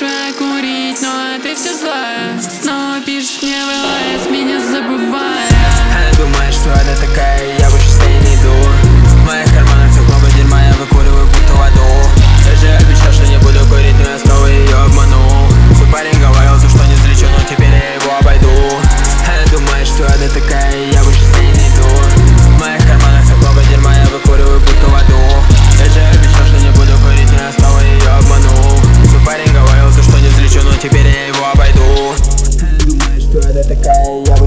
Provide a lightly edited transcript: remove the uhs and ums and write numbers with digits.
лучше курить, но ты все злая. Снова пишешь мне в ЛС, меня забывая. Она думает, что это такая, я больше с ней не иду. В моих карманах так много дерьма, я выкуриваю будто в аду. Я же обещал, что не буду курить, но я снова ее обманул. Мой парень говорил, что не взлечу, но теперь я его обойду. Она думает, что это такая, я больше с ней не иду. В моих карманах так много дерьма, я выкуриваю будто в аду. Я же обещал, что не буду курить, но я снова ее обманул. Мой парень говорил, что не взлечу, но теперь я его обойду. Она думает, что это такая, я